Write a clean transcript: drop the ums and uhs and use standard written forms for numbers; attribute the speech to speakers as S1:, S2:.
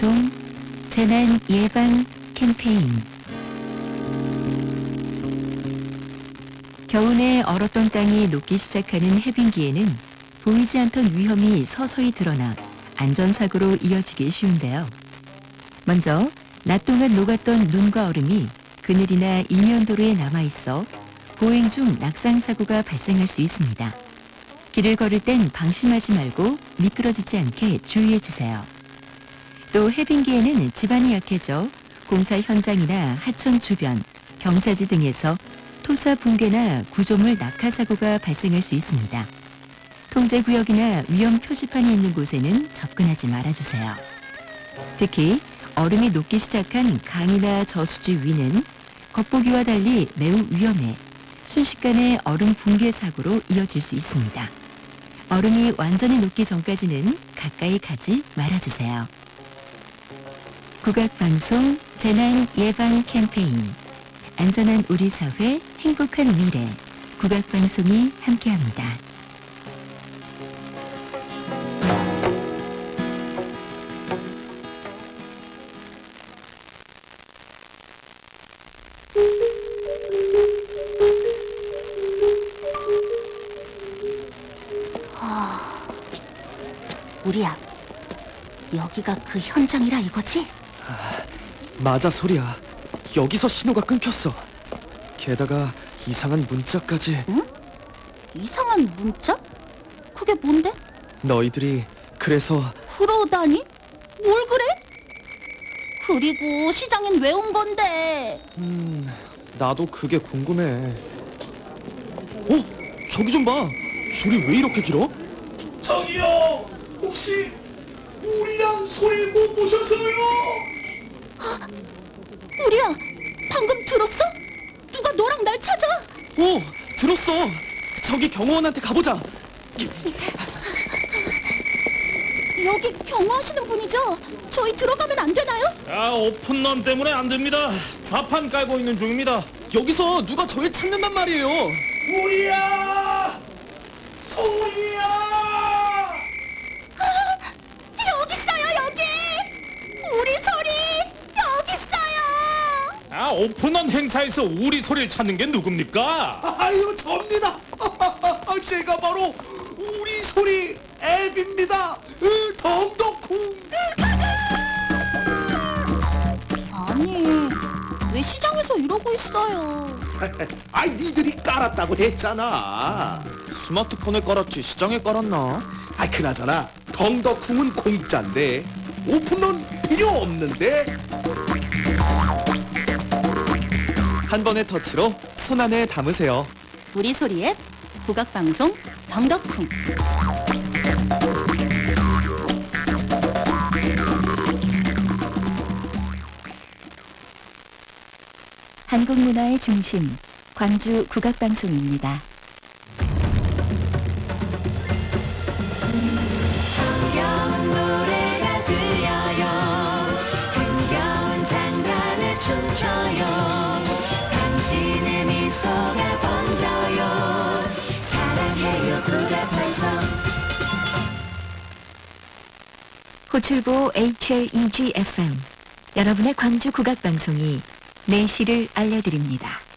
S1: 국악방송 재난 예방 캠페인. 겨우내 얼었던 땅이 녹기 시작하는 해빙기에는 보이지 않던 위험이 서서히 드러나 안전사고로 이어지기 쉬운데요. 먼저 낮 동안 녹았던 눈과 얼음이 그늘이나 이면도로에 남아있어 보행 중 낙상사고가 발생할 수 있습니다. 길을 걸을 땐 방심하지 말고 미끄러지지 않게 주의해주세요. 또 해빙기에는 지반이 약해져 공사 현장이나 하천 주변, 경사지 등에서 토사 붕괴나 구조물 낙하사고가 발생할 수 있습니다. 통제구역이나 위험 표시판이 있는 곳에는 접근하지 말아주세요. 특히 얼음이 녹기 시작한 강이나 저수지 위는 겉보기와 달리 매우 위험해 순식간에 얼음 붕괴 사고로 이어질 수 있습니다. 얼음이 완전히 녹기 전까지는 가까이 가지 말아주세요. 국악방송 재난 예방 캠페인. 안전한 우리 사회, 행복한 미래. 국악방송이 함께합니다.
S2: 우리야, 여기가 그 현장이라 이거지?
S3: 맞아, 소리야. 여기서 신호가 끊겼어. 게다가 이상한 문자까지.
S2: 응? 이상한 문자? 그게 뭔데?
S3: 너희들이 그래서...
S2: 그러다니? 뭘 그래? 그리고 시장엔 왜 온 건데?
S3: 나도 그게 궁금해. 저기 좀 봐. 줄이 왜 이렇게 길어?
S4: 저기요! 혹시 우리랑 소리 못 보셨어요?
S2: 우리야, 방금 들었어? 누가 너랑 날 찾아?
S3: 들었어. 저기 경호원한테 가보자.
S2: 여기 경호하시는 분이죠? 저희 들어가면 안 되나요?
S4: 오픈런 때문에 안 됩니다. 좌판 깔고 있는 중입니다.
S3: 여기서 누가 저를 찾는단 말이에요.
S4: 우리야! 소리야!
S2: 여기 있어요, 여기! 우리 소리 여기 있어요!
S4: 오픈런 행사에서 우리 소리를 찾는 게 누굽니까?
S5: 아유, 접니다. 제가 바로 우리 소리 앱입니다. 덩덕쿵.
S2: 아니, 왜 시장에서 이러고 있어요?
S5: 아이, 니들이 깔았다고 했잖아.
S3: 스마트폰에 깔았지 시장에 깔았나?
S5: 그나저나 덩덕쿵은 공짜인데 오픈런 필요 없는데.
S3: 한 번의 터치로 손 안에 담으세요.
S2: 우리 소리 앱 국악방송 덩덕쿵.
S1: 한국문화의 중심, 광주 국악방송입니다.
S6: 정겨운 노래가 들려요. 흥겨운 장단에 춤춰요. 당신의 미소가 번져요. 사랑해요 국악방송.
S1: 호출보 HLEG FM. 여러분의 광주 국악방송이 내시를 알려드립니다.